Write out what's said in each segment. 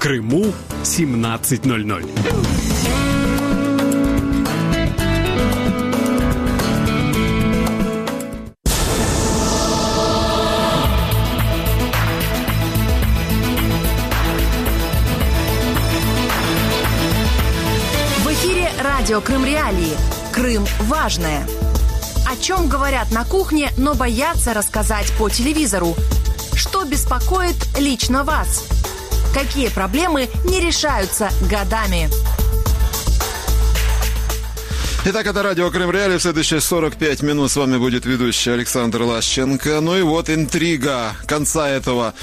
Крыму 17:00. В эфире радио Крым Реалии. Крым важное. О чем говорят на кухне, но боятся рассказать по телевизору? Что беспокоит лично вас? Какие проблемы не решаются годами? Итак, это радио Крым Реалии. В следующие 45 минут с вами будет ведущий Александр Лащенко. Ну и вот интрига конца этого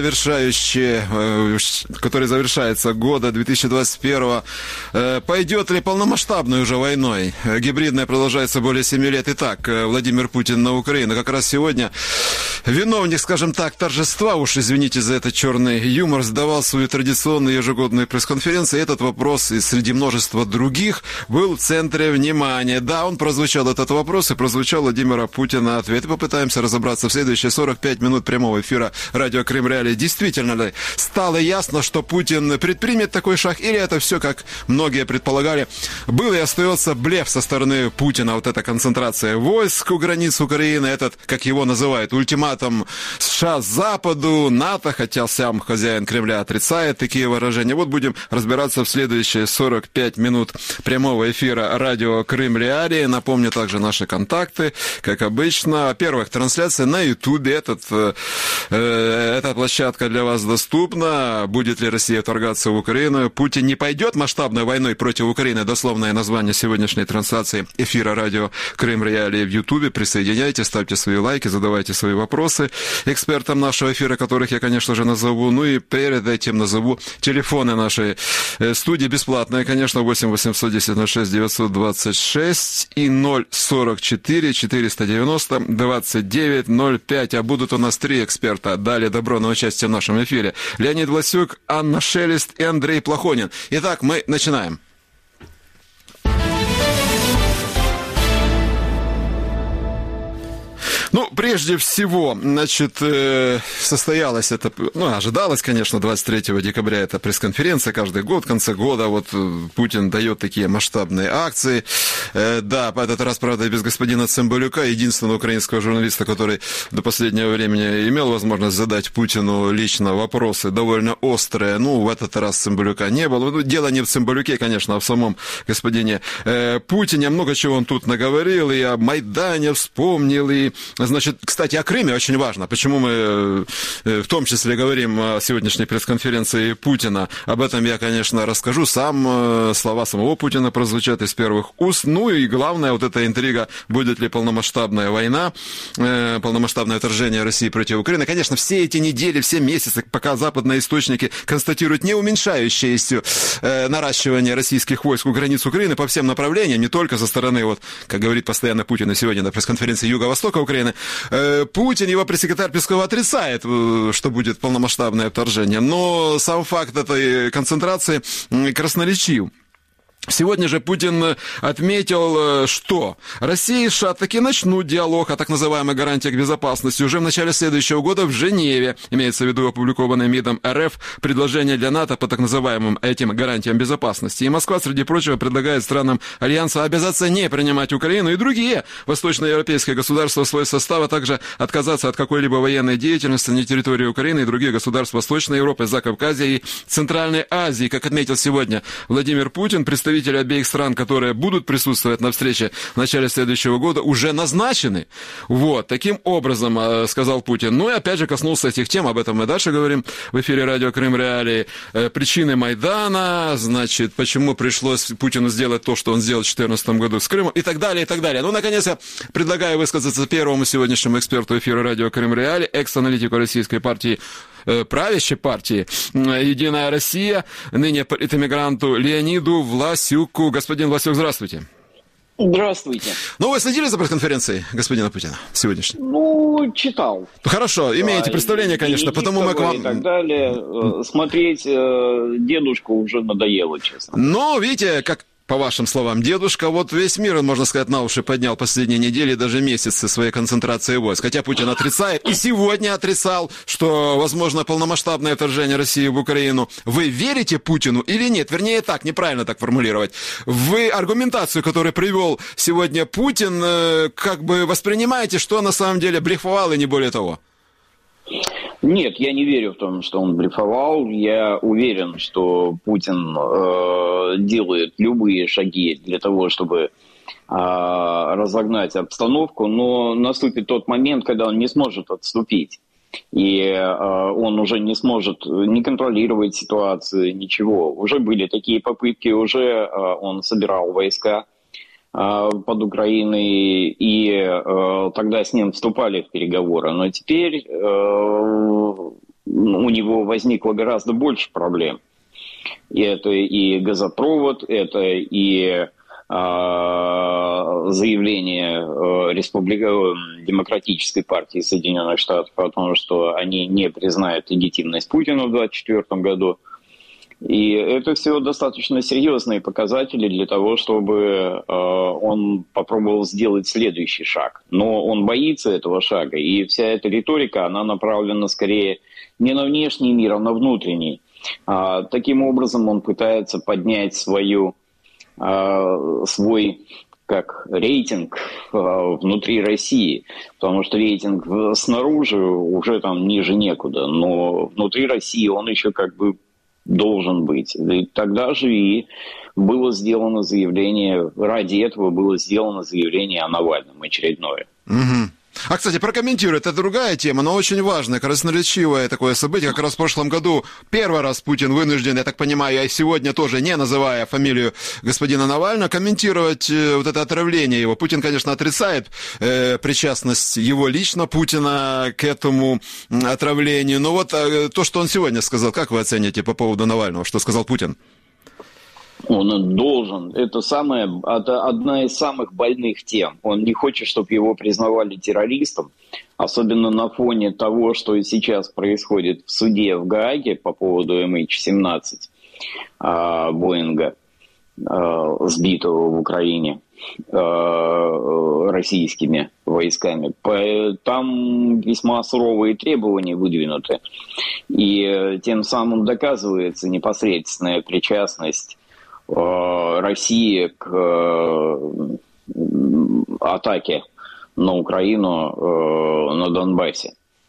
который завершается года 2021. Пойдет ли полномасштабной уже войной? Гибридная продолжается более 7 лет. Итак, Владимир Путин на Украину. Как раз сегодня виновник, скажем так, торжества, уж извините за этот черный юмор, сдавал свою традиционную ежегодную пресс-конференцию. И этот вопрос, и среди множества других, был в центре внимания. Да, он прозвучал, этот вопрос, и прозвучал Владимира Путина ответ. И попытаемся разобраться в следующие 45 минут прямого эфира радио Крым Реалии. Действительно ли стало ясно, что Путин предпримет такой шаг, или это все, как многие предполагали, был и остается блеф со стороны Путина, вот эта концентрация войск у границ Украины, этот, как его называют, ультиматум США Западу, НАТО, хотя сам хозяин Кремля отрицает такие выражения. Вот будем разбираться в следующие 45 минут прямого эфира радио Крым Реалии. Напомню также наши контакты, как обычно. Во-первых, трансляция на Ютубе. Эта площадка для вас доступна. Будет ли Россия вторгаться в Украину? Путин не пойдет масштабной войной против Украины. Дословное название сегодняшней трансляции эфира радио Крым Реалии в Ютубе. Присоединяйтесь, ставьте свои лайки, задавайте свои вопросы экспертам нашего эфира, которых я, конечно же, назову. Ну и перед этим назову телефоны нашей студии. Бесплатные, конечно, 8 810 06 926 и 044 490 2905. А будут у нас 3 эксперта. Дали добро на участие в нашем эфире. Леонид Власюк, Анна Шелест и Андрей Плохонин. Итак, мы начинаем. Ну, прежде всего, значит, состоялась это, ожидалось, конечно, 23 декабря эта пресс-конференция, каждый год, в конце года, вот Путин дает такие масштабные акции. Да, по этот раз, правда, и без господина Цымбалюка, единственного украинского журналиста, который до последнего времени имел возможность задать Путину лично вопросы довольно острые. Ну, в этот раз Цымбалюка не было. Ну, дело не в Цымбалюке, конечно, а в самом господине Путине. Много чего он тут наговорил, и о Майдане вспомнил, и... Значит, кстати, о Крыме очень важно. Почему мы в том числе говорим о сегодняшней пресс-конференции Путина. Об этом я, конечно, расскажу. Слова самого Путина прозвучат из первых уст. Ну и главное, вот эта интрига, будет ли полномасштабная война, полномасштабное вторжение России против Украины. Конечно, все эти недели, все месяцы, пока западные источники констатируют не уменьшающееся наращивание российских войск у границ Украины по всем направлениям, не только со стороны, вот, как говорит постоянно Путин и сегодня на пресс-конференции Юго-Востока Украины, Путин, его пресс-секретарь Песков отрицает, что будет полномасштабное вторжение, но сам факт этой концентрации красноречив. Сегодня же Путин отметил, что Россия и США таки начнут диалог о так называемых гарантиях безопасности уже в начале следующего года в Женеве. Имеется в виду опубликованное МИДом РФ предложение для НАТО по так называемым этим гарантиям безопасности. И Москва, среди прочего, предлагает странам Альянса обязаться не принимать Украину и другие восточноевропейские государства в свой состав, а также отказаться от какой-либо военной деятельности на территории Украины и других государств Восточной Европы, Закавказья и Центральной Азии. Как отметил сегодня Владимир Путин, представители обеих стран, которые будут присутствовать на встрече в начале следующего года, уже назначены. Вот, таким образом, сказал Путин. Ну и опять же коснулся этих тем, об этом мы дальше говорим в эфире радио Крым Реалии. Причины Майдана, значит, почему пришлось Путину сделать то, что он сделал в 2014 году с Крымом, и так далее, и так далее. Ну, наконец, я предлагаю высказаться первому сегодняшнему эксперту эфира радио Крым Реалии, экс-аналитику российской партии, правящей партии «Единая Россия», ныне политэмигранту Леониду Власюку. Господин Власюк, здравствуйте. Здравствуйте. Ну, вы следили за пресс-конференцией господина Путина сегодняшней? Ну, читал. Хорошо, имеете представление, конечно, потому мы к вам... И так далее. Смотреть дедушку уже надоело, честно. Ну, видите, как по вашим словам, дедушка, вот весь мир, можно сказать, на уши поднял последние недели, даже месяцы своей концентрации войск. Хотя Путин отрицает, и сегодня отрицал, что возможно полномасштабное вторжение России в Украину. Вы верите Путину или нет? Вернее, так, неправильно так формулировать. Вы аргументацию, которую привел сегодня Путин, как бы воспринимаете, что на самом деле блефовал и не более того? Нет, я не верю в том, что он блефовал. Я уверен, что Путин делает любые шаги для того, чтобы разогнать обстановку, но наступит тот момент, когда он не сможет отступить. И он уже не сможет не контролировать ситуацию, ничего. Уже были такие попытки, уже он собирал войска под Украиной, и тогда с ним вступали в переговоры. Но теперь у него возникло гораздо больше проблем. И это и газопровод, это и заявление Демократической партии Соединенных Штатов о том, что они не признают легитимность Путина в 2024 году. И это все достаточно серьезные показатели для того, чтобы он попробовал сделать следующий шаг. Но он боится этого шага, и вся эта риторика, она направлена скорее не на внешний мир, а на внутренний. Таким образом он пытается поднять свой рейтинг внутри России, потому что рейтинг снаружи уже там ниже некуда, но внутри России он еще как бы должен быть. И тогда же и было сделано заявление, ради этого было сделано заявление о Навальном очередное. Угу. А, кстати, прокомментирую, это другая тема, но очень важная, красноречивое такое событие. Как раз в прошлом году первый раз Путин вынужден, я так понимаю, и сегодня тоже, не называя фамилию господина Навального, комментировать вот это отравление его. Путин, конечно, отрицает причастность его лично, Путина, к этому отравлению. Но вот то, что он сегодня сказал, как вы оцените по поводу Навального, что сказал Путин? Он должен. Это одна из самых больных тем. Он не хочет, чтобы его признавали террористом, особенно на фоне того, что сейчас происходит в суде в Гааге по поводу MH17 Боинга, сбитого в Украине российскими войсками. Там весьма суровые требования выдвинуты. И тем самым доказывается непосредственная причастность России к атаке на Украину на Донбассе.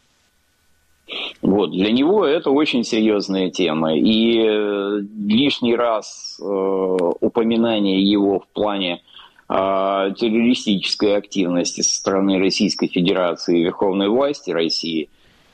Вот. Для него это очень серьезная тема. И лишний раз упоминание его в плане террористической активности со стороны Российской Федерации и верховной власти России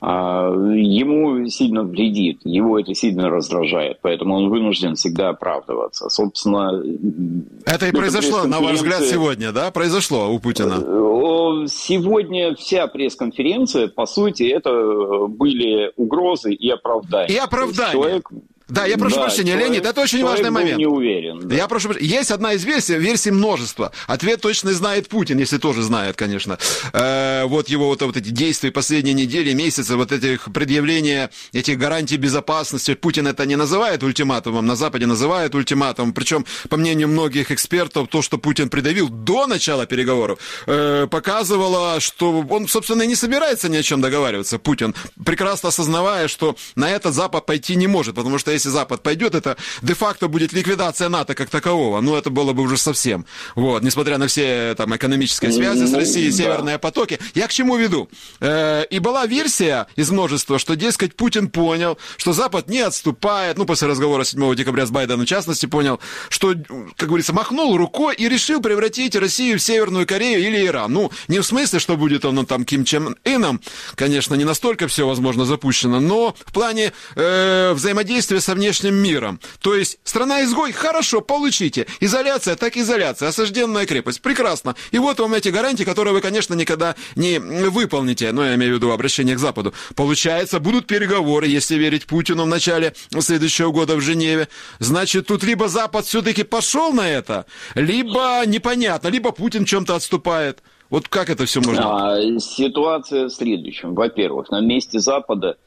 ему сильно вредит, его это сильно раздражает, поэтому он вынужден всегда оправдываться. Собственно, это и произошло, на ваш взгляд, сегодня, да? Произошло у Путина? Сегодня вся пресс-конференция, по сути, это были угрозы и оправдания. И оправдания. Да, я прошу прощения, Леонид, это очень важный момент. Не уверен. Да. Я прошу прощения. Есть одна из версий множество. Ответ точно знает Путин, если тоже знает, конечно. Вот его вот эти действия последние недели, месяцы, вот этих предъявления этих гарантий безопасности. Путин это не называет ультиматумом, на Западе называют ультиматумом. Причем, по мнению многих экспертов, то, что Путин предъявил до начала переговоров, показывало, что он, собственно, и не собирается ни о чем договариваться, Путин, прекрасно осознавая, что на это Запад пойти не может, потому что если Запад пойдет, это де-факто будет ликвидация НАТО как такового. Ну, это было бы уже совсем. Вот, несмотря на все там экономические связи с Россией, северные потоки. Я к чему веду? И была версия из множества, что, дескать, Путин понял, что Запад не отступает, ну, после разговора 7 декабря с Байденом, в частности, понял, что, как говорится, махнул рукой и решил превратить Россию в Северную Корею или Иран. Ну, не в смысле, что будет он там Ким Чен Ыном, конечно, не настолько все, возможно, запущено, но в плане взаимодействия со внешним миром. То есть страна-изгой, хорошо, получите. Изоляция, так изоляция. Осажденная крепость, прекрасно. И вот вам эти гарантии, которые вы, конечно, никогда не выполните. Но я имею в виду обращение к Западу. Получается, будут переговоры, если верить Путину, в начале следующего года в Женеве. Значит, тут либо Запад все-таки пошел на это, либо непонятно, либо Путин в чем-то отступает. Вот как это все можно? Ситуация в следующем. Во-первых, на месте Запада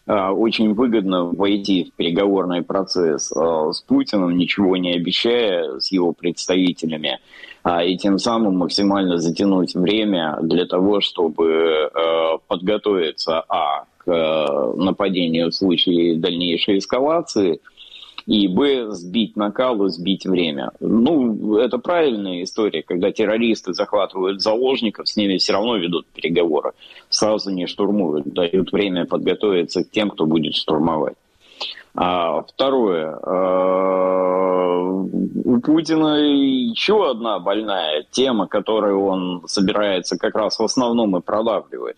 очень выгодно войти в переговорный процесс с Путиным, ничего не обещая, с его представителями, и тем самым максимально затянуть время для того, чтобы подготовиться к нападению в случае дальнейшей эскалации, и сбить накал и сбить время. Это правильная история, когда террористы захватывают заложников, с ними все равно ведут переговоры, сразу не штурмуют, дают время подготовиться к тем, кто будет штурмовать. Второе. У Путина еще одна больная тема, которую он собирается как раз в основном и продавливать.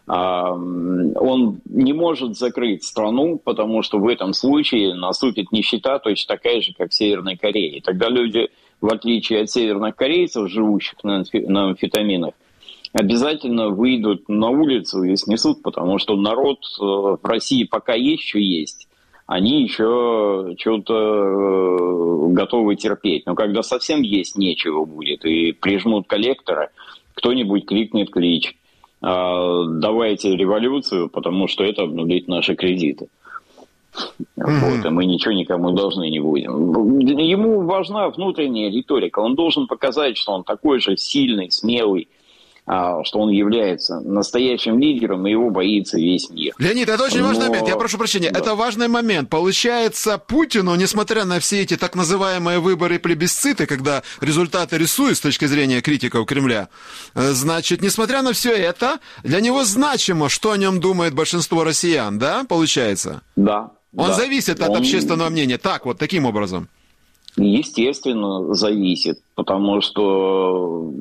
Он не может закрыть страну, потому что в этом случае наступит нищета точно такая же, как в Северной Корее. Тогда люди, в отличие от северных корейцев, живущих на амфетаминах, обязательно выйдут на улицу и снесут, потому что народ в России пока еще есть. Они еще что-то готовы терпеть. Но когда совсем есть нечего будет и прижмут коллектора, кто-нибудь крикнет клич: давайте революцию, потому что это обнулит наши кредиты. Вот, и мы ничего никому должны не будем. Ему важна внутренняя риторика. Он должен показать, что он такой же сильный, смелый, что он является настоящим лидером, и его боится весь мир. Леонид, это очень важный момент, я прошу прощения. Да. Это важный момент. Получается, Путину, несмотря на все эти так называемые выборы и плебисциты, когда результаты рисуют с точки зрения критиков Кремля, значит, несмотря на все это, для него значимо, что о нем думает большинство россиян, да, получается? Да. Он зависит от общественного мнения, таким образом. Естественно, зависит, потому что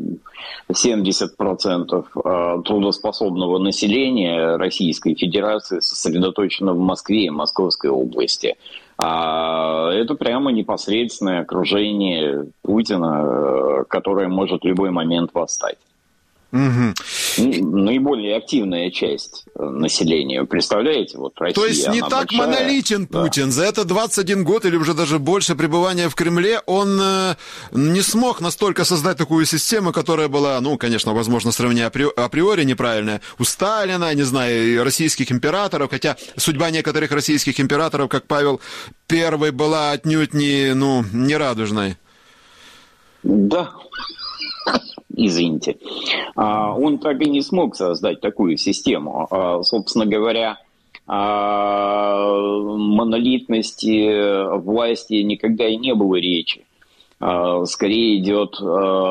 70% трудоспособного населения Российской Федерации сосредоточено в Москве и Московской области. Это прямо непосредственное окружение Путина, которое может в любой момент восстать. Угу. Наиболее активная часть населения, представляете, Россия. То есть не так большая, монолитен Путин. Да. За это 21 год или уже даже больше пребывания в Кремле он не смог настолько создать такую систему, которая была, конечно, возможно, сравнение априори неправильная, у Сталина, не знаю, российских императоров, хотя судьба некоторых российских императоров, как Павел I, была отнюдь не радужной. Да. Извините. Он так и не смог создать такую систему. Собственно говоря, монолитности власти никогда и не было речи. Скорее идет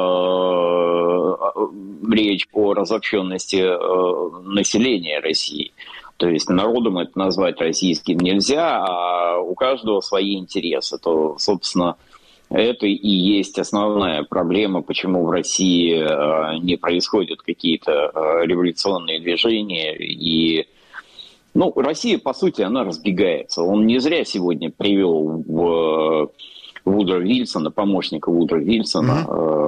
речь о разобщенности населения России. То есть народом это назвать российским нельзя, а у каждого свои интересы. То, собственно, это и есть основная проблема, почему в России не происходят какие-то революционные движения. И, Россия, по сути, она разбегается. Он не зря сегодня привел Вудро Вильсона, помощника Вудро Вильсона,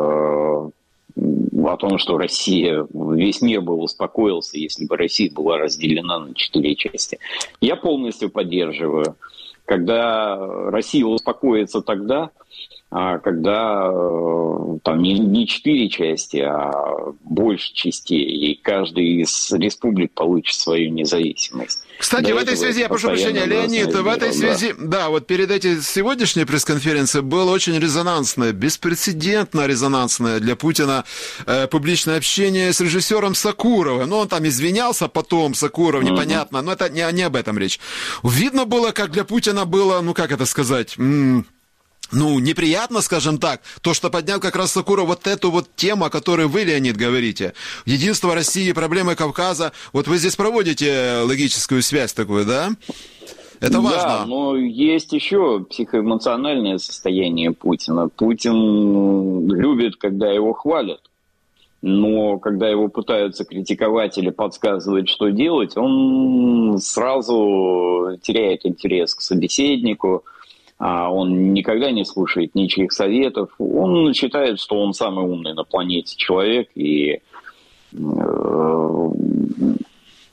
о том, что весь мир бы успокоился, если бы Россия была разделена на 4 части. Я полностью поддерживаю. Когда Россия успокоится тогда, когда там не 4 части, а больше частей, и каждая из республик получит свою независимость. Кстати, в этой связи, я прошу прощения, Леонид, в этой связи, перед этой сегодняшней пресс-конференцией было очень резонансное, беспрецедентно резонансное для Путина публичное общение с режиссером Сокуровым. Он там извинялся потом, Сокуров, непонятно, но это не об этом речь. Видно было, как для Путина было, неприятно, скажем так, то, что поднял как раз Сокуров эту тему, о которой вы, Леонид, говорите. Единство России, проблемы Кавказа. Вы здесь проводите логическую связь такую, да? Это важно. Да, но есть еще психоэмоциональное состояние Путина. Путин любит, когда его хвалят. Но когда его пытаются критиковать или подсказывать, что делать, он сразу теряет интерес к собеседнику. Он никогда не слушает ничьих советов. Он считает, что он самый умный на планете человек. И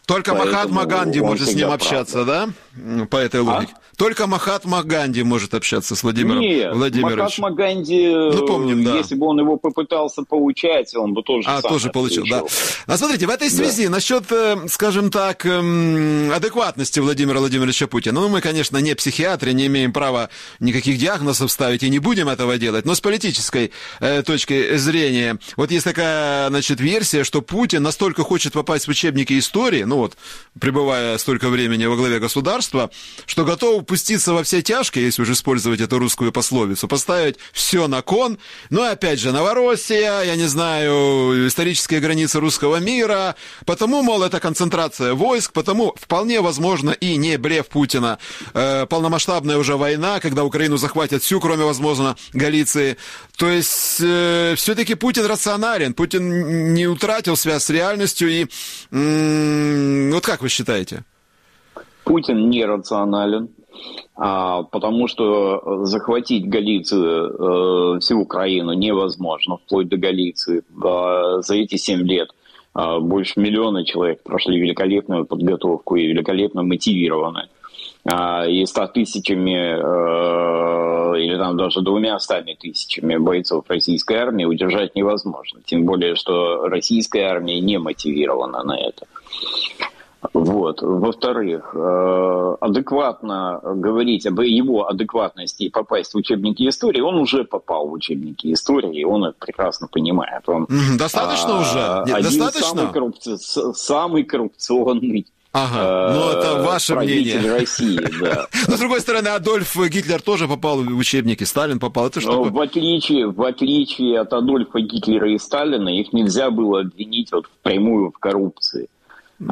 Только Махатма Ганди может с ним общаться, да? По этой логике. Только Махатма Ганди может общаться с Владимиром Владимировичем. Махатма Ганди, помним, да. Если бы он его попытался поучать, он бы тоже тоже получил, да. А смотрите, в этой связи, насчет, скажем так, адекватности Владимира Владимировича Путина. Ну, мы, конечно, не психиатры, не имеем права никаких диагнозов ставить и не будем этого делать, но с политической точки зрения, вот есть такая, значит, версия, что Путин настолько хочет попасть в учебники истории, ну вот, пребывая столько времени во главе государства, что готов пуститься во все тяжкие, если уже использовать эту русскую пословицу, поставить все на кон. Ну и опять же, Новороссия, я не знаю, исторические границы русского мира, потому, мол, это концентрация войск, потому вполне возможно и не блеф Путина, полномасштабная уже война, когда Украину захватят всю, кроме, возможно, Галиции. То есть все-таки Путин рационален, Путин не утратил связь с реальностью и вот как вы считаете? Путин нерационален, потому что захватить Галицию, всю Украину невозможно, вплоть до Галиции. За эти 7 лет больше 1 миллиона человек прошли великолепную подготовку и великолепно мотивированы. И 100 тысячами или там даже 200 тысячами бойцов российской армии удержать невозможно. Тем более, что российская армия не мотивирована на это. Вот. Во-вторых, адекватно говорить об его адекватности и попасть в учебники истории, он уже попал в учебники истории, и он это прекрасно понимает. Он, достаточно уже? Достаточно? Самый коррупционный это ваше мнение. России, да. Но, с другой стороны, Адольф Гитлер тоже попал в учебники, Сталин попал. Это что? В отличие от Адольфа Гитлера и Сталина, их нельзя было обвинить вот впрямую в коррупции. У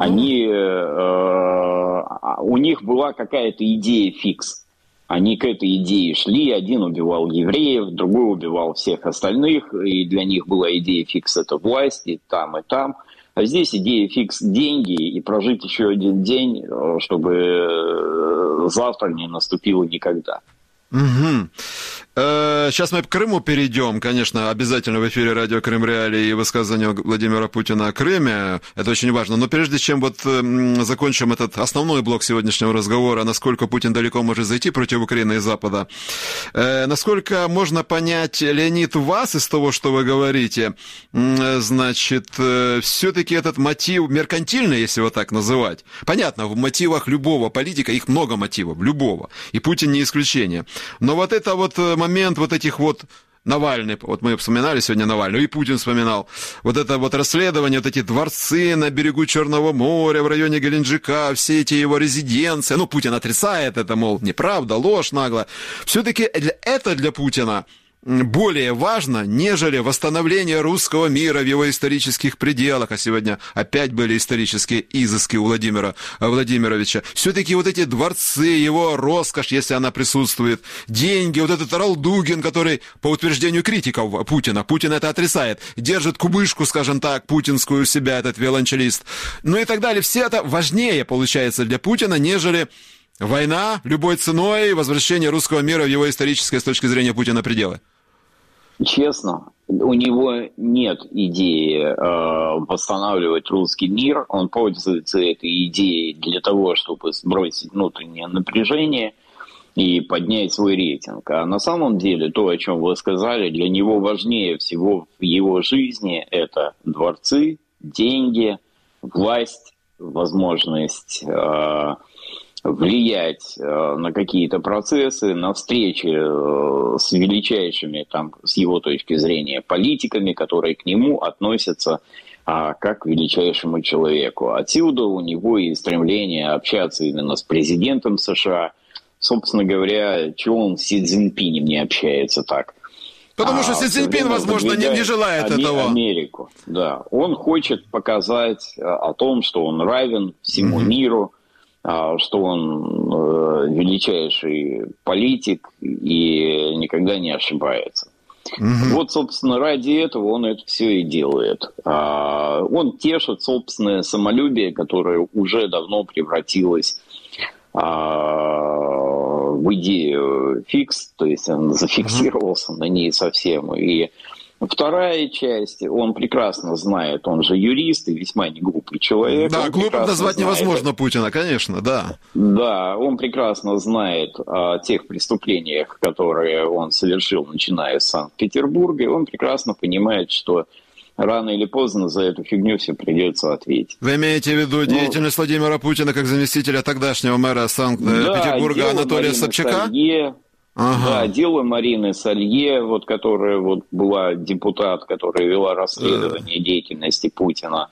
них была какая-то идея фикс. Они к этой идее шли. Один убивал евреев, другой убивал всех остальных. И для них была идея фикс – это власть, и там, и там. А здесь идея фикс – деньги, и прожить еще один день, чтобы завтра не наступило никогда. Угу. Сейчас мы к Крыму перейдем, конечно, обязательно в эфире радио Крым Реалии и высказывание Владимира Путина о Крыме, это очень важно, но прежде чем вот закончим этот основной блок сегодняшнего разговора, насколько Путин далеко может зайти против Украины и Запада, насколько можно понять, Леонид, вас из того, что вы говорите, значит, все-таки этот мотив меркантильный, если его так называть, понятно, в мотивах любого политика, их много мотивов, любого, и Путин не исключение, но вот это вот момент вот этих вот Навальный, вот мы вспоминали сегодня Навального, и Путин вспоминал, вот это вот расследование, вот эти дворцы на берегу Черного моря, в районе Геленджика, все эти его резиденции, ну, Путин отрицает это, мол, неправда, ложь нагло. Все-таки это для Путина более важно, нежели восстановление русского мира в его исторических пределах, а сегодня опять были исторические изыски у Владимира Владимировича. Все-таки вот эти дворцы, его роскошь, если она присутствует, деньги, вот этот Ралдугин, который, по утверждению критиков Путина, Путин это отрицает, держит кубышку, скажем так, путинскую у себя, этот виолончелист, ну и так далее. Все это важнее, получается, для Путина, нежели война любой ценой, возвращение русского мира в его историческое, с точки зрения Путина, пределы. Честно, у него нет идеи восстанавливать русский мир. Он пользуется этой идеей для того, чтобы сбросить внутреннее напряжение и поднять свой рейтинг. А на самом деле, то, о чем вы сказали, для него важнее всего в его жизни – это дворцы, деньги, власть, возможность влиять на какие-то процессы, на встречи с величайшими, там, с его точки зрения, политиками, которые к нему относятся как к величайшему человеку. Отсюда у него и стремление общаться именно с президентом США. Собственно говоря, чего он с Си Цзиньпинем не общается так? Потому что Си Цзиньпин, возможно, не желает этого. Америку, да. Он хочет показать о том, что он равен всему миру, что он величайший политик и никогда не ошибается. Вот, собственно, ради этого он это все и делает. Он тешит собственное самолюбие, которое уже давно превратилось в идею фикс, то есть он зафиксировался на ней совсем. И Вторая часть, он прекрасно знает, он же юрист и весьма не глупый человек. Да, глупым назвать невозможно Путина, конечно, да. Да, он прекрасно знает о тех преступлениях, которые он совершил, начиная с Санкт-Петербурга, и он прекрасно понимает, что рано или поздно за эту фигню все придется ответить. Вы имеете в виду деятельность Владимира Путина как заместителя тогдашнего мэра Санкт-Петербурга Анатолия Собчака? Да, дело Марины Салье, которая была депутат, которая вела расследование деятельности Путина.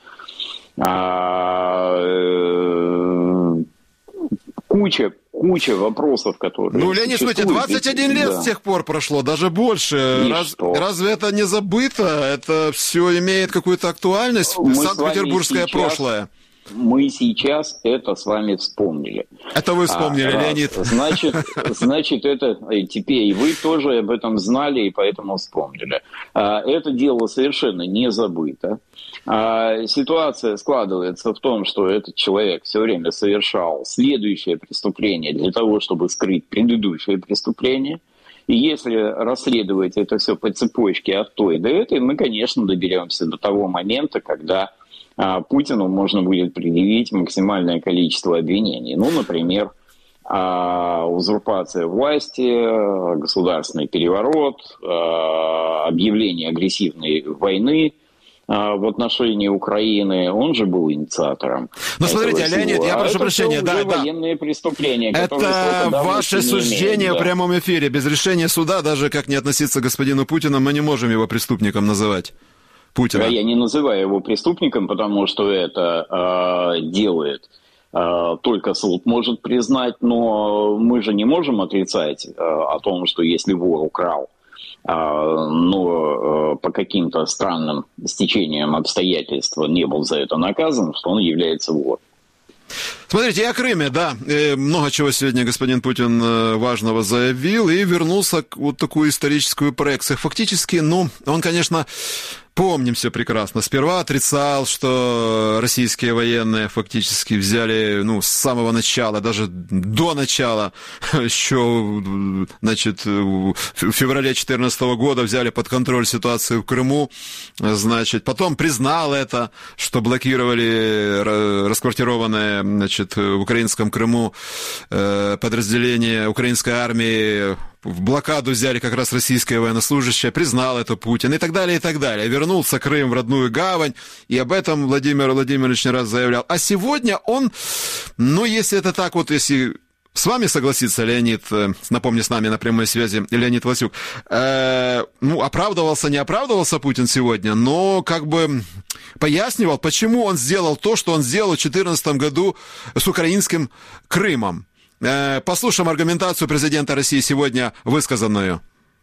Куча вопросов, которые... Леонид, смотрите, 21 лет с тех пор прошло, даже больше. Разве это не забыто? Это все имеет какую-то актуальность? Санкт-Петербургское прошлое. Мы сейчас это с вами вспомнили. Это вы вспомнили, Леонид. Значит, это теперь и вы тоже об этом знали и поэтому вспомнили. Это дело совершенно не забыто. Ситуация складывается в том, что этот человек все время совершал следующее преступление для того, чтобы скрыть предыдущее преступление. И если расследовать это все по цепочке от той до этой, мы, конечно, доберемся до того момента, когда Путину можно будет предъявить максимальное количество обвинений. Например, узурпация власти, государственный переворот, объявление агрессивной войны в отношении Украины. Он же был инициатором. Смотрите, Леонид, я прошу прощения. Это военные преступления. Это ваше суждение в прямом эфире. Без решения суда, даже как не относиться к господину Путину, мы не можем его преступником называть. Путина. Я не называю его преступником, потому что это делает только суд может признать, но мы же не можем отрицать о том, что если вор украл, но по каким-то странным стечениям обстоятельств не был за это наказан, что он является вором. Смотрите, и о Крыме, да, много чего сегодня господин Путин важного заявил и вернулся к такую историческую проекцию. Фактически, он, конечно, помним все прекрасно. Сперва отрицал, что российские военные фактически взяли, с самого начала, даже до начала, еще, в феврале 2014 года взяли под контроль ситуацию в Крыму, потом признал это, что блокировали расквартированные, в украинском Крыму подразделения украинской армии, в блокаду взяли как раз российское военнослужащее, признал это Путин и так далее, и так далее. Вернулся Крым в родную гавань, и об этом Владимир Владимирович не раз заявлял. А сегодня он, если это так если с вами согласится, Леонид, напомни, с нами на прямой связи Леонид Власюк, оправдывался, не оправдывался Путин сегодня, но пояснивал, почему он сделал то, что он сделал в 2014 году с украинским Крымом. Послушаем аргументацию президента России сегодня высказанную.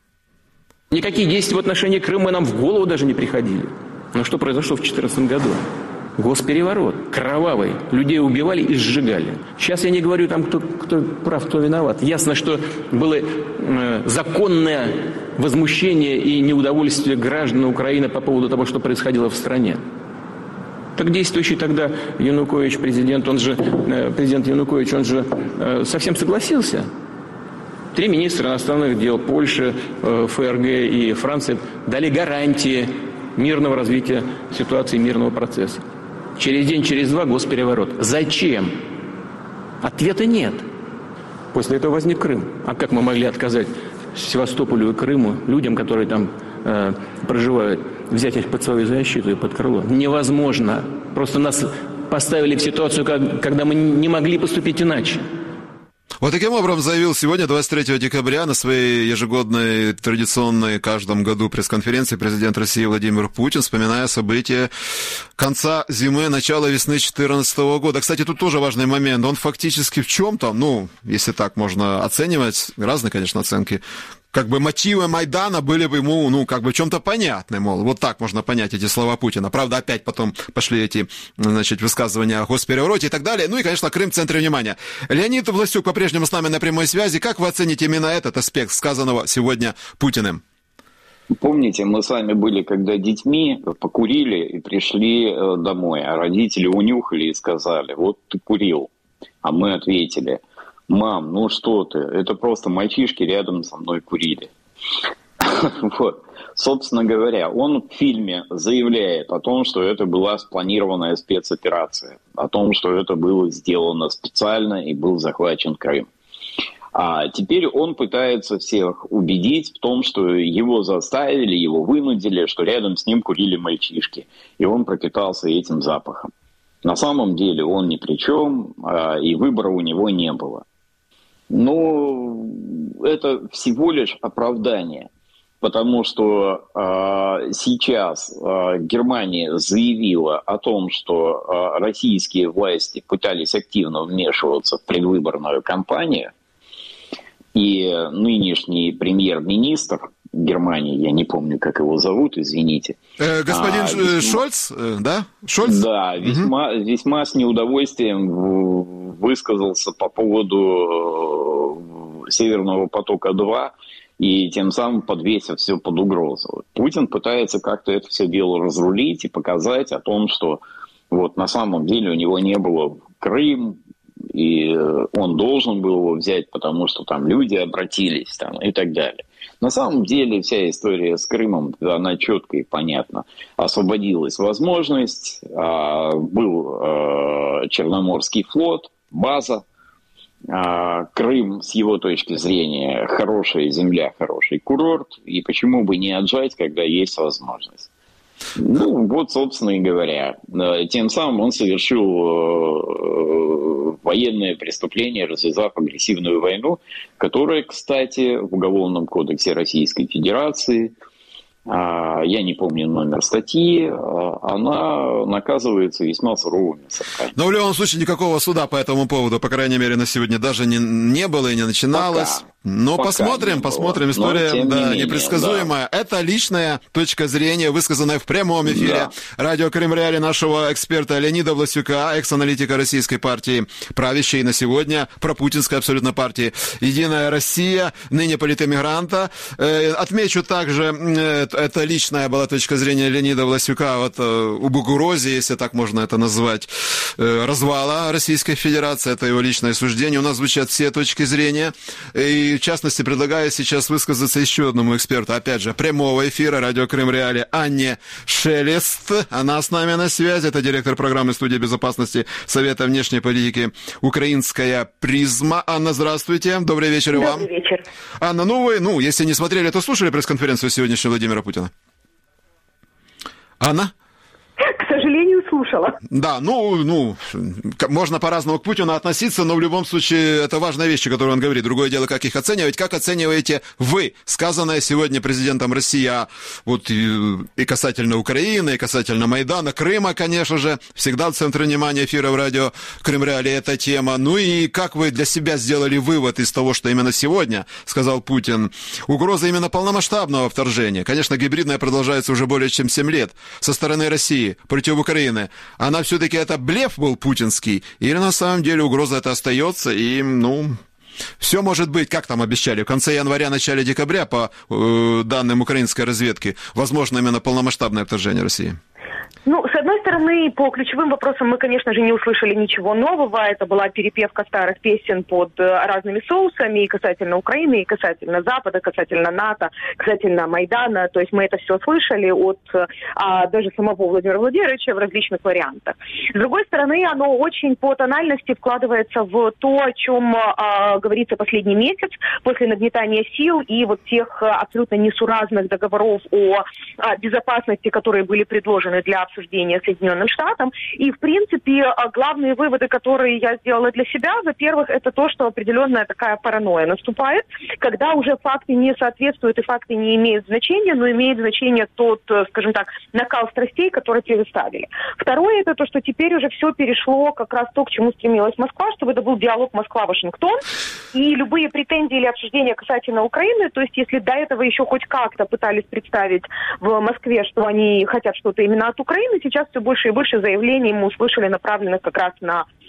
Никакие действия в отношении Крыма нам в голову даже не приходили. Но что произошло в 2014 году? Госпереворот, кровавый. Людей убивали и сжигали. Сейчас я не говорю кто прав, кто виноват. Ясно, что было законное возмущение и неудовольствие граждан Украины по поводу того, что происходило в стране. Так действующий тогда Янукович, президент Янукович, он же совсем согласился. 3 министра иностранных дел Польши, ФРГ и Франции дали гарантии мирного развития ситуации, мирного процесса. Через день, через два госпереворот. Зачем? Ответа нет. После этого возник Крым. А как мы могли отказать Севастополю и Крыму, людям, которые там проживают, взять их под свою защиту и под крыло? Невозможно. Просто нас поставили в ситуацию, когда мы не могли поступить иначе. Вот таким образом заявил сегодня, 23 декабря, на своей ежегодной, традиционной в каждом году пресс-конференции президент России Владимир Путин, вспоминая события конца зимы, начала весны 2014 года. Кстати, тут тоже важный момент. Он фактически в чем-то, если так можно оценивать, разные, конечно, оценки, мотивы Майдана были бы ему, в чем-то понятны, мол, вот так можно понять эти слова Путина. Правда, опять потом пошли эти, высказывания о госперевороте и так далее. И, конечно, Крым в центре внимания. Леонид Власюк по-прежнему с нами на прямой связи. Как вы оцените именно этот аспект сказанного сегодня Путиным? Помните, мы с вами были, когда детьми покурили и пришли домой, а родители унюхали и сказали: вот ты курил. А мы ответили: мам, что ты, это просто мальчишки рядом со мной курили. Вот. Собственно говоря, он в фильме заявляет о том, что это была спланированная спецоперация, о том, что это было сделано специально и был захвачен Крым. А теперь он пытается всех убедить в том, что его заставили, его вынудили, что рядом с ним курили мальчишки, и он пропитался этим запахом. На самом деле он ни при чем, и выбора у него не было. Но это всего лишь оправдание. Потому что сейчас Германия заявила о том, что российские власти пытались активно вмешиваться в предвыборную кампанию, и нынешний премьер-министр Германии, я не помню, как его зовут, извините. Господин Шольц, да? Шольц? Да, весьма с неудовольствием высказался по поводу Северного потока-2, и тем самым подвесив все под угрозу. Путин пытается как-то это все дело разрулить и показать о том, что вот на самом деле у него не было Крым, и он должен был его взять, потому что там люди обратились там, и так далее. На самом деле вся история с Крымом, она четко и понятна. Освободилась возможность, был Черноморский флот, база, Крым, с его точки зрения, хорошая земля, хороший курорт, и почему бы не отжать, когда есть возможность. Ну, вот, собственно и говоря. Тем самым он совершил военное преступление, развязав агрессивную войну, которая, кстати, в Уголовном кодексе Российской Федерации, я не помню номер статьи, она наказывается весьма суровыми сроками. Но в любом случае никакого суда по этому поводу, по крайней мере, на сегодня даже не было и не начиналось. Но посмотрим. История непредсказуемая. Да. Это личная точка зрения, высказанная в прямом эфире радио Крым Реалии нашего эксперта Леонида Власюка, экс-аналитика российской партии, правящей на сегодня, пропутинской абсолютно партии «Единая Россия», ныне политэмигранта. Отмечу также, это личная была точка зрения Леонида Власюка вот об угрозе, если так можно это назвать, развала Российской Федерации. Это его личное суждение. У нас звучат все точки зрения. И, в частности, предлагаю сейчас высказаться еще одному эксперту, опять же, прямого эфира радио Крым Реалии, Анне Шелест. Она с нами на связи. Это директор программы студии безопасности Совета внешней политики «Украинская призма». Анна, здравствуйте. Добрый вечер и вам. Добрый вечер. Анна, вы, если не смотрели, то слушали пресс-конференцию сегодняшнего Владимира Путина? Анна? К сожалению, слушала. Да, можно по-разному к Путину относиться, но в любом случае это важные вещи, которые он говорит. Другое дело, как их оценивать. Как оцениваете вы сказанное сегодня президентом России, вот и касательно Украины, и касательно Майдана, Крыма, конечно же, всегда в центре внимания эфира в радио Крым Реалии эта тема. Ну и как вы для себя сделали вывод из того, что именно сегодня сказал Путин? Угроза именно полномасштабного вторжения. Конечно, гибридная продолжается уже более чем 7 лет со стороны России против Украины. Она все-таки это блеф был путинский? Или на самом деле угроза это остается? И, все может быть, как там обещали, в конце января, начале декабря, по данным украинской разведки, возможно именно полномасштабное вторжение России. С одной стороны, по ключевым вопросам мы, конечно же, не услышали ничего нового. Это была перепевка старых песен под разными соусами, и касательно Украины, и касательно Запада, касательно НАТО, касательно Майдана. То есть мы это все слышали от даже самого Владимира Владимировича в различных вариантах. С другой стороны, оно очень по тональности вкладывается в то, о чем говорится последний месяц после нагнетания сил и вот тех абсолютно несуразных договоров о безопасности, которые были предложены для обсуждения Соединенным Штатам. И, в принципе, главные выводы, которые я сделала для себя, во-первых, это то, что определенная такая паранойя наступает, когда уже факты не соответствуют и факты не имеют значения, но имеет значение тот, скажем так, накал страстей, который предоставили. Второе, это то, что теперь уже все перешло как раз то, к чему стремилась Москва, чтобы это был диалог Москва-Вашингтон, и любые претензии или обсуждения касательно Украины, то есть если до этого еще хоть как-то пытались представить в Москве, что они хотят что-то именно от Украины, сейчас все больше и больше заявлений мы услышали, направленных как раз на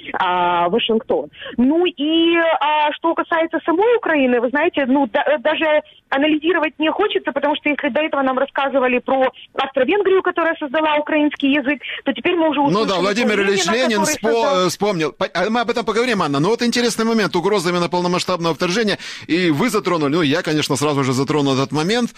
Вашингтон. Ну и что касается самой Украины, вы знаете, даже анализировать не хочется, потому что если до этого нам рассказывали про Австро-Венгрию, которая создала украинский язык, то теперь мы уже услышали... Ну да, Владимир Ильич Ленин вспомнил. Мы об этом поговорим, Анна. Но вот интересный момент. Угроза именно полномасштабного вторжения. И вы затронули, я, конечно, сразу же затронул этот момент.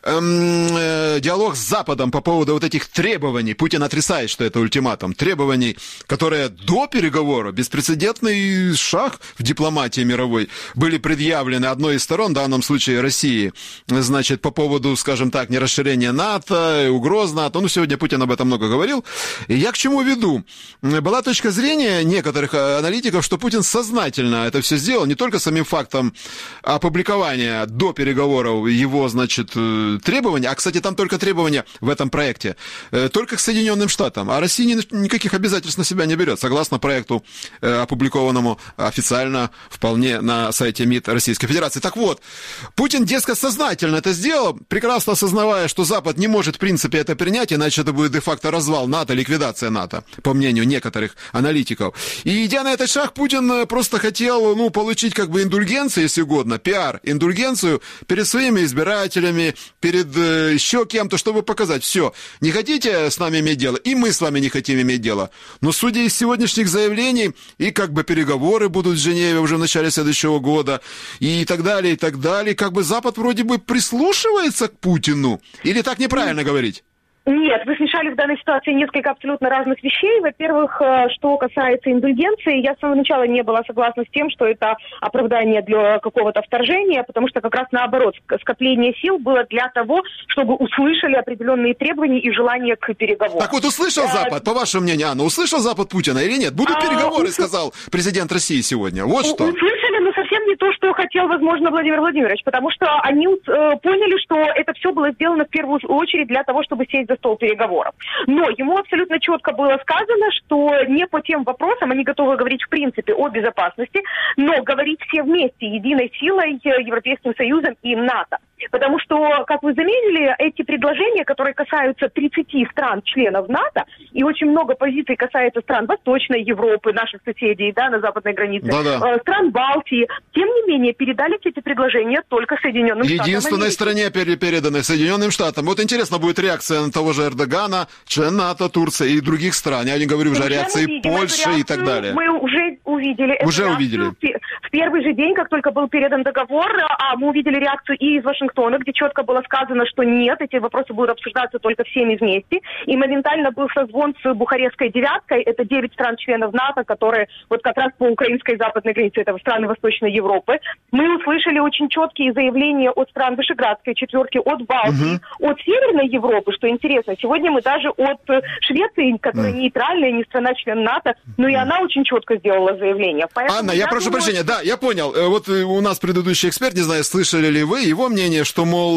Диалог с Западом по поводу вот этих требований. Путин отрицает, что это ультиматум. Требований, которые до переговора, беспрецедентный шаг в дипломатии мировой, были предъявлены одной из сторон, в данном случае России, значит, по поводу, скажем так, нерасширения НАТО, угроз НАТО. Сегодня Путин об этом много говорил. И я к чему веду? Была точка зрения некоторых аналитиков, что Путин сознательно это все сделал, не только самим фактом опубликования до переговоров его, значит, требований, а, кстати, там только требования в этом проекте, только к Соединенным Штатам, а Россия никаких обязательств на себя не берет, согласно проекту, опубликованному официально вполне на сайте МИД Российской Федерации. Так вот, Путин, дескать, сознательно это сделал, прекрасно осознавая, что Запад не может, в принципе, это принять, иначе это будет де-факто развал НАТО, ликвидация НАТО, по мнению некоторых аналитиков. И идя на этот шаг, Путин просто хотел, получить как бы индульгенцию, если угодно, пиар-индульгенцию перед своими избирателями, перед еще кем-то, чтобы показать, все, не хотите с нами иметь дело, и мы с вами не хотим иметь дело. Но судя из сегодняшних заявлений, и как бы переговоры будут в Женеве уже в начале следующего года, и так далее, как бы Запад вроде бы прислушивается к Путину, или так неправильно говорить? Нет, вы смешали в данной ситуации несколько абсолютно разных вещей. Во-первых, что касается индульгенции, я с самого начала не была согласна с тем, что это оправдание для какого-то вторжения, потому что как раз наоборот, скопление сил было для того, чтобы услышали определенные требования и желания к переговорам. Так вот, услышал Запад, по вашему мнению, Анна, услышал Запад Путина или нет? Будут переговоры, сказал президент России сегодня. Вот что. Услышали, но совсем не то, что хотел, возможно, Владимир Владимирович, потому что они поняли, что это все было сделано в первую очередь для того, чтобы сесть за стол переговоров. Но ему абсолютно четко было сказано, что не по тем вопросам они готовы говорить в принципе о безопасности, но говорить все вместе, единой силой, Европейским Союзом и НАТО. Потому что, как вы заметили, эти предложения, которые касаются 30 стран-членов НАТО, и очень много позиций касается стран Восточной Европы, наших соседей, на западной границе, стран Балтии, тем не менее, передали эти предложения только Соединенным Штатам. Единственной стране переданы Соединенным Штатам. Вот интересно будет реакция на того же Эрдогана, член НАТО, Турции и других стран. Я не говорю уже о реакции Польши и так далее. Мы уже увидели эту реакцию. В первый же день, как только был передан договор, мы увидели реакцию и из Вашингтона, где четко было сказано, что нет, эти вопросы будут обсуждаться только всеми вместе. И моментально был созвон с Бухарестской девяткой, это 9 стран-членов НАТО, которые вот как раз по украинской западной границе, это страны Восточной Европы. Мы услышали очень четкие заявления от стран Вышеградской четверки, от Балтии, от Северной Европы, что интересно. Сегодня мы даже от Швеции, которая нейтральная, не страна-член НАТО, но и она очень четко сделала заявление. Поэтому Анна, я прошу прощения, да, я понял. Вот у нас предыдущий эксперт, не знаю, слышали ли вы его мнение, что, мол,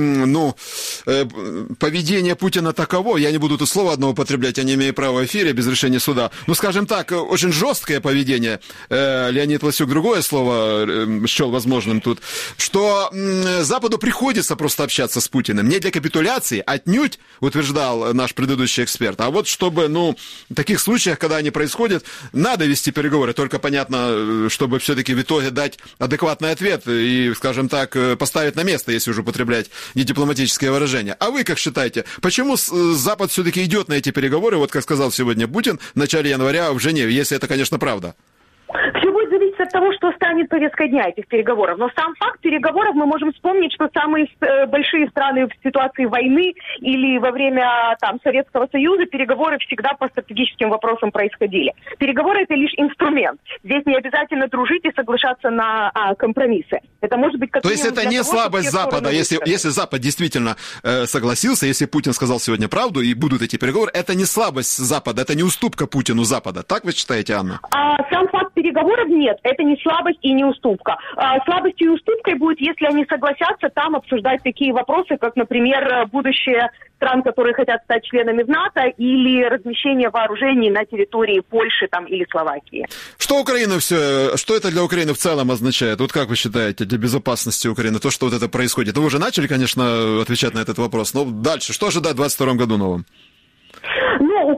поведение Путина таково, я не буду тут слова одного употреблять, я не имею права в эфире без решения суда, скажем так, очень жесткое поведение, Леонид Власюк другое слово счел возможным тут, что Западу приходится просто общаться с Путиным, не для капитуляции, отнюдь, утверждал наш предыдущий эксперт, а вот чтобы, в таких случаях, когда они происходят, надо вести переговоры, только понятно, чтобы все-таки в итоге дать адекватный ответ и, скажем так, поставить на место, если уже употреблять недипломатическое выражение. А вы как считаете, почему Запад все-таки идет на эти переговоры, вот как сказал сегодня Путин, в начале января в Женеве, если это, конечно, правда? Все будет зависеть от того, что станет повесткой дня этих переговоров. Но сам факт переговоров мы можем вспомнить, что самые большие страны в ситуации войны или во время Советского Союза переговоры всегда по стратегическим вопросам происходили. Переговоры — это лишь инструмент. Здесь не обязательно дружить и соглашаться на компромиссы. Это может быть как То есть это не слабость Запада. Если Запад действительно согласился, если Путин сказал сегодня правду и будут эти переговоры, это не слабость Запада, это не уступка Путину Запада. Так вы считаете, Анна? Сам факт переговоров нет, это не слабость и не уступка. Слабостью и уступкой будет, если они согласятся там обсуждать такие вопросы, как, например, будущее стран, которые хотят стать членами НАТО, или размещение вооружений на территории Польши или Словакии. Что это для Украины в целом означает? Вот как вы считаете, для безопасности Украины, то, что вот это происходит? Вы уже начали, конечно, отвечать на этот вопрос, но дальше, что ожидать в 2022 году новом?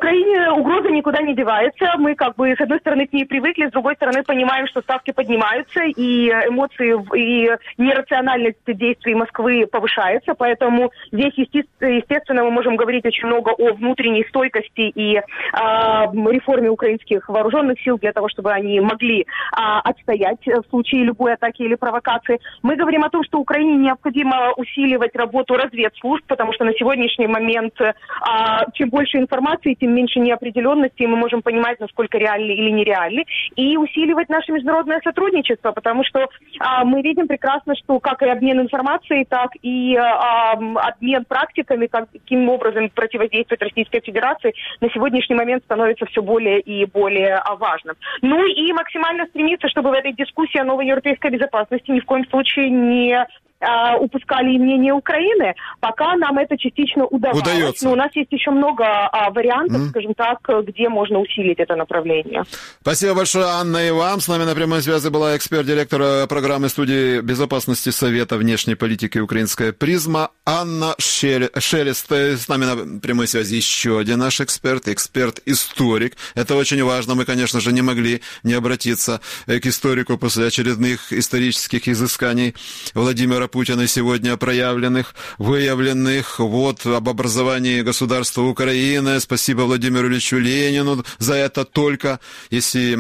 Украине угроза никуда не девается. Мы с одной стороны к ней привыкли, с другой стороны понимаем, что ставки поднимаются, и эмоции, и нерациональность действий Москвы повышается. Поэтому здесь, естественно, мы можем говорить очень много о внутренней стойкости и реформе украинских вооруженных сил для того, чтобы они могли отстоять в случае любой атаки или провокации. Мы говорим о том, что Украине необходимо усиливать работу разведслужб, потому что на сегодняшний момент чем больше информации, тем меньше неопределенности, и мы можем понимать, насколько реальны или нереальны, и усиливать наше международное сотрудничество, потому что мы видим прекрасно, что как и обмен информацией, так и обмен практиками, каким образом противодействовать Российской Федерации, на сегодняшний момент становится все более и более важным. Ну и максимально стремиться, чтобы в этой дискуссии о новой европейской безопасности ни в коем случае не упускали и мнение Украины, пока нам это частично удается. Но у нас есть еще много вариантов, скажем так, где можно усилить это направление. Спасибо большое, Анна, и вам. С нами на прямой связи была эксперт-директор программы студии безопасности Совета внешней политики «Украинская призма» Анна Шелест. С нами на прямой связи еще один наш эксперт-историк. Это очень важно. Мы, конечно же, не могли не обратиться к историку после очередных исторических изысканий Владимира Путина сегодня проявленных, выявленных, об образовании государства Украины. Спасибо Владимиру Ильичу Ленину за это только, если,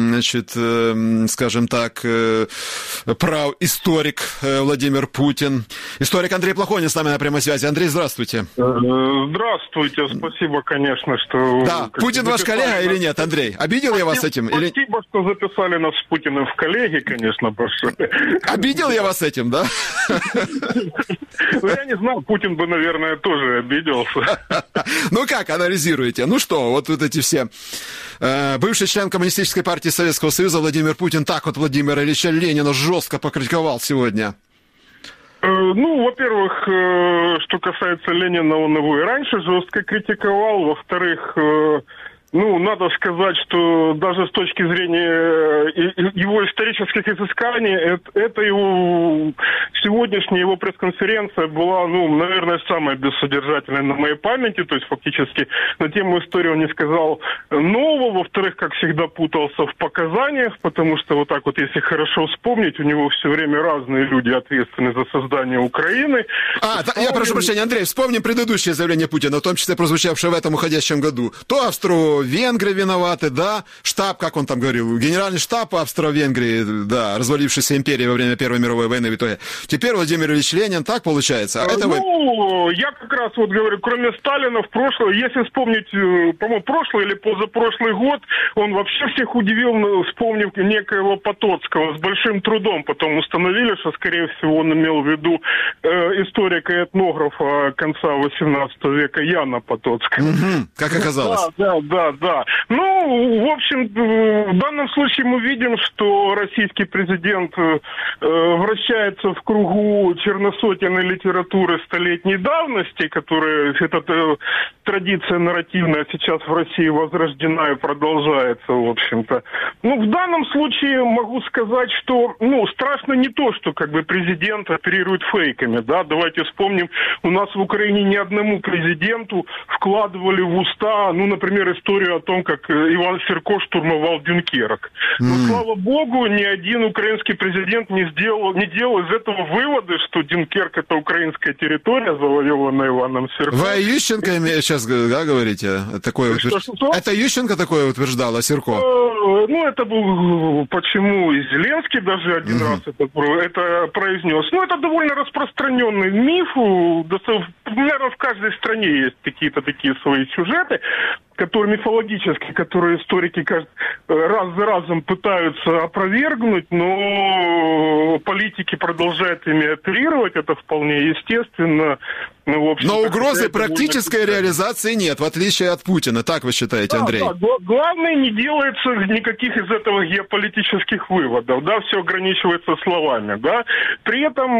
скажем так, прав историк Владимир Путин. Историк Андрей Плохонин с нами на прямой связи. Андрей, здравствуйте. Здравствуйте, спасибо, конечно, что... Да, Путин ваш коллега или нет, Андрей? Обидел я вас этим? Спасибо, что записали нас с Путиным в коллеги, конечно, большое. Обидел я вас этим, да? Ну, я не знаю, Путин бы, наверное, тоже обиделся. Ну, как анализируете? Ну что, вот эти все... Бывший член Коммунистической партии Советского Союза Владимир Путин так вот Владимира Ильича Ленина жестко покритиковал сегодня. Ну, во-первых, что касается Ленина, он его и раньше жестко критиковал. Во-вторых, надо сказать, что даже с точки зрения его исторических изысканий, это его сегодняшняя его пресс-конференция была, наверное, самая бессодержательная на моей памяти. То есть, фактически, на тему истории он не сказал нового. Во-вторых, как всегда, путался в показаниях, потому что вот так вот, если хорошо вспомнить, у него все время разные люди ответственны за создание Украины. Я прошу прощения, Андрей, вспомним предыдущее заявление Путина, в том числе прозвучавшее в этом уходящем году. То Австро-Венгры виноваты, да, штаб, как он там говорил, генеральный штаб Австро-Венгрии, да, развалившейся империи во время Первой мировой войны в итоге. Теперь Владимир Ильич Ленин, так получается? Я как раз вот говорю, кроме Сталина в прошлое, если вспомнить, по-моему, прошлый или позапрошлый год, он вообще всех удивил, вспомнив некоего Потоцкого, с большим трудом потом установили, что, скорее всего, он имел в виду историка и этнографа конца XVIII века Яна Потоцкого. Как оказалось. Да. В общем, в данном случае мы видим, что российский президент вращается в кругу черносотенной литературы столетней давности, которая, эта традиция нарративная сейчас в России возрождена и продолжается, в общем-то. В данном случае могу сказать, что, страшно не то, что президент оперирует фейками, да, давайте вспомним, у нас в Украине ни одному президенту вкладывали в уста, например, историю о том, как Иван Сирко штурмовал Дюнкерк. Но, слава богу, ни один украинский президент не делал из этого выводы, что Дюнкерк — это украинская территория, завоеванная Иваном Сирко. Вы о Ющенко сейчас, да, говорите? Это Ющенко такое утверждал, а Сирко? Это был, почему и Зеленский даже один раз это произнес. Это довольно распространенный миф. Наверное, в каждой стране есть какие-то такие свои сюжеты, которые историки раз за разом пытаются опровергнуть, но политики продолжают ими оперировать, это вполне естественно. Но угрозы практической реализации нет, в отличие от Путина, так вы считаете, Андрей? Да. Главное, не делается никаких из этого геополитических выводов, да, все ограничивается словами, да. При этом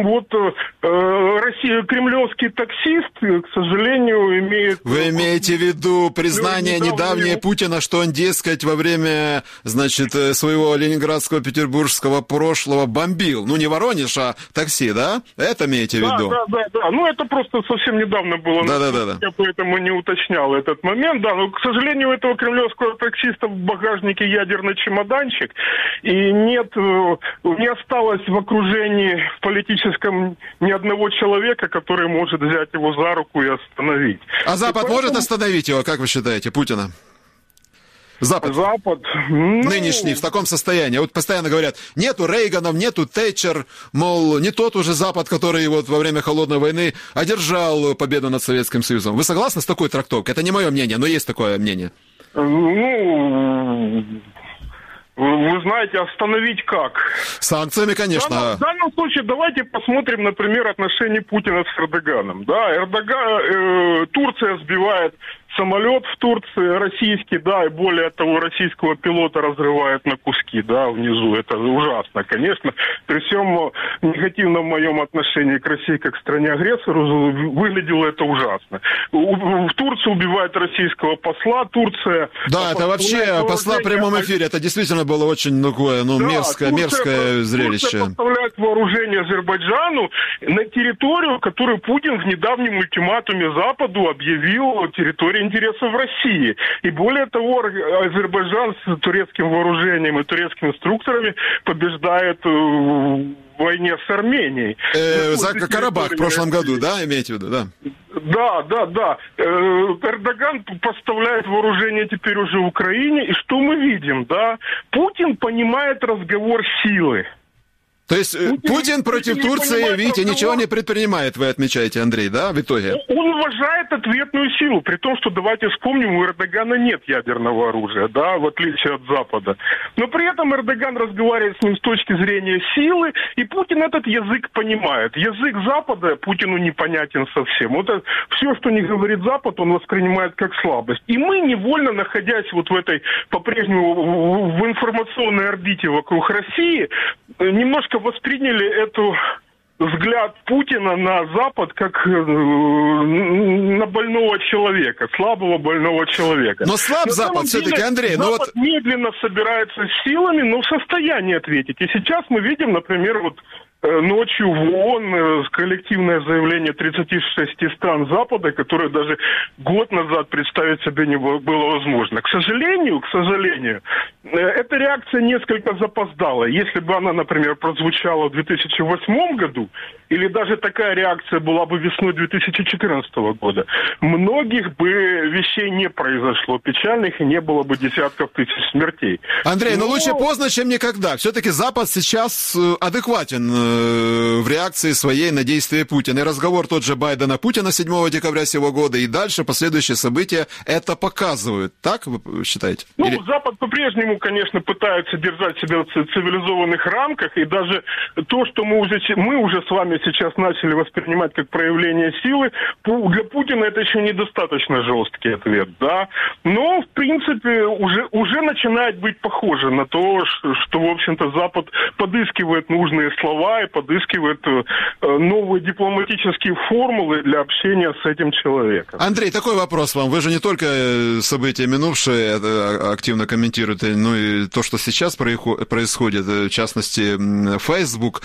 кремлевский таксист, к сожалению, имеет... Вы имеете в виду признание признание недавнее Путина, что он, дескать, во время, значит, своего ленинградского, петербургского прошлого бомбил. Ну, не Воронеж, а такси, да? Это имеете в виду? Да. Ну, это просто совсем недавно было. Да. Я поэтому не уточнял этот момент. Да, но, к сожалению, у этого кремлевского таксиста в багажнике ядерный чемоданчик. И не осталось в окружении в политическом ни одного человека, который может взять его за руку и остановить. А Запад может остановить его, как вы считаете, Путина? Запад. Нынешний, в таком состоянии. Вот постоянно говорят, нету Рейганов, нету Тэтчер, мол, не тот уже Запад, который вот во время Холодной войны одержал победу над Советским Союзом. Вы согласны с такой трактовкой? Это не мое мнение, но есть такое мнение. Ну, вы знаете, остановить как? Санкциями, конечно. В данном случае давайте посмотрим, например, отношения Путина с Эрдоганом. Да, Турция сбивает самолет в Турции, российский, да, и более того, российского пилота разрывает на куски, да, внизу. Это ужасно, конечно. При всем негативном моем отношении к России как к стране-агрессору выглядело это ужасно. В Турции убивают российского посла, Турция... Да, это вообще посла в прямом эфире, это действительно было очень такое, мерзкое зрелище. Турция поставляет вооружение Азербайджану на территорию, которую Путин в недавнем ультиматуме Западу объявил территорией интересов России. И более того, Азербайджан с турецким вооружением и турецкими инструкторами побеждает в войне с Арменией. За Карабах в прошлом году, да, имеете в виду, да? Да. Эрдоган поставляет вооружение теперь уже в Украине. И что мы видим, да? Путин понимает разговор силы. То есть Путин против Турции, видите, ничего не предпринимает, вы отмечаете, Андрей, да, в итоге? Он уважает ответную силу, при том, что, давайте вспомним, у Эрдогана нет ядерного оружия, да, в отличие от Запада. Но при этом Эрдоган разговаривает с ним с точки зрения силы, и Путин этот язык понимает. Язык Запада Путину непонятен совсем. Вот это, все, что не говорит Запад, он воспринимает как слабость. И мы, невольно находясь вот в этой, по-прежнему, в информационной орбите вокруг России, немножко восприняли эту взгляд Путина на Запад как на больного человека, слабого больного человека. Но слаб Запад все-таки, Андрей. Запад медленно собирается с силами, но в состоянии ответить. И сейчас мы видим, например, вот ночью в ООН коллективное заявление 36 стран Запада, которое даже год назад представить себе не было возможно. К сожалению, эта реакция несколько запоздала. Если бы она, например, прозвучала в 2008 году, или даже такая реакция была бы весной 2014 года, многих бы вещей не произошло печальных, и не было бы десятков тысяч смертей. Андрей, но лучше поздно, чем никогда. Все-таки Запад сейчас адекватен в реакции своей на действия Путина. И разговор тот же Байдена-Путина 7 декабря сего года, и дальше последующие события это показывают. Так вы считаете? Запад по-прежнему, конечно, пытается держать себя в цивилизованных рамках, и даже то, что мы уже с вами сейчас начали воспринимать как проявление силы, для Путина это еще недостаточно жесткий ответ, да. Но, в принципе, уже начинает быть похоже на то, что, в общем-то, Запад подыскивает нужные слова и подыскивает новые дипломатические формулы для общения с этим человеком. Андрей, такой вопрос вам. Вы же не только события минувшие активно комментируете, но и то, что сейчас происходит, в частности, Facebook.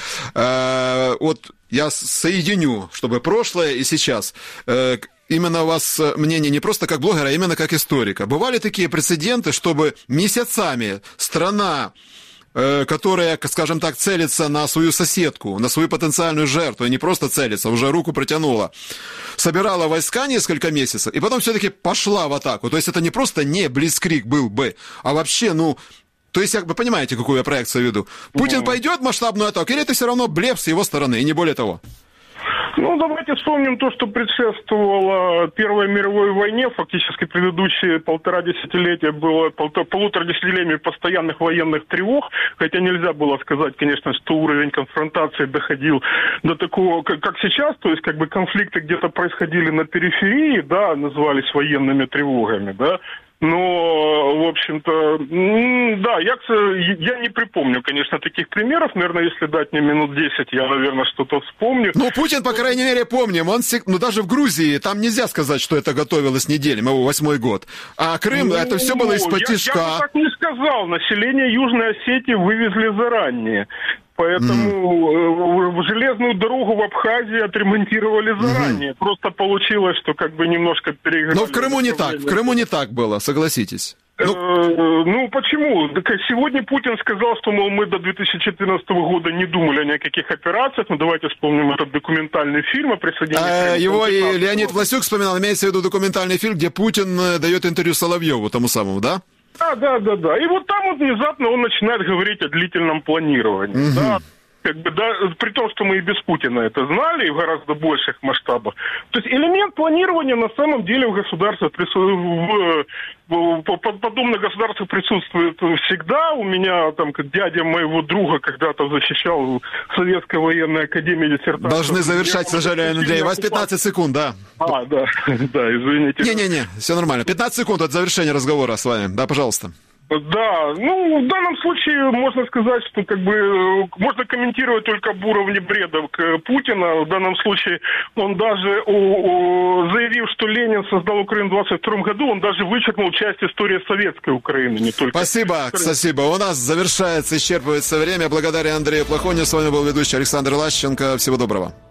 Вот я соединю, чтобы прошлое и сейчас. Именно у вас мнение не просто как блогера, а именно как историка. Бывали такие прецеденты, чтобы месяцами страна, которая, скажем так, целится на свою соседку, на свою потенциальную жертву, и не просто целится, уже руку протянула, собирала войска несколько месяцев, и потом все-таки пошла в атаку. То есть это не просто не блицкриг был бы, а вообще, то есть, вы понимаете, какую я проекцию веду. Путин пойдет в масштабную атаку, или это все равно блеф с его стороны, и не более того? Давайте вспомним то, что предшествовало Первой мировой войне. Фактически предыдущие полтора десятилетия было полутора десятилетиями постоянных военных тревог. Хотя нельзя было сказать, конечно, что уровень конфронтации доходил до такого, как сейчас. То есть, конфликты где-то происходили на периферии, да, назывались военными тревогами, да. Но, в общем-то, да, я не припомню, конечно, таких примеров. Наверное, если дать мне минут 10, я, наверное, что-то вспомню. Ну, Путин, по крайней мере, помним. Он, даже в Грузии, там нельзя сказать, что это готовилось неделями, его 8-й год. А Крым, это все было из-под тишка. Я бы так не сказал. Население Южной Осетии вывезли заранее. Поэтому железную дорогу в Абхазии отремонтировали заранее. Просто получилось, что как бы немножко переиграли. Но в Крыму не так. В Крыму не так было, согласитесь. Ну, почему? Сегодня Путин сказал, что, мол, мы до 2014 года не думали о никаких операциях. Ну, давайте вспомним этот документальный фильм о присоединении. Его и Леонид Власюк вспоминал, имеется в виду документальный фильм, где Путин дает интервью Соловьеву, тому самому, да? Да. И вот там вот внезапно он начинает говорить о длительном планировании. Да, как бы, да, при том, что мы и без Путина это знали, и в гораздо больших масштабах. То есть элемент планирования на самом деле в государстве подобных государствах присутствует всегда. У меня, там, как дядя моего друга когда-то защищал Советской военной академии диссертацию. Должны завершать, к сожалению, Андрей. У вас 15 секунд, да? Да, извините. Не-не-не, все нормально. 15 секунд от завершения разговора с вами. Да, пожалуйста. Да, ну, в данном случае можно сказать, что как бы можно комментировать только об уровне бреда Путина. В данном случае он даже, заявив, что Ленин создал Украину в 22 году, он даже вычеркнул часть истории советской Украины, не только... Спасибо. У нас завершается, исчерпывается время. Благодаря Андрею Плохонину. С вами был ведущий Александр Лащенко. Всего доброго.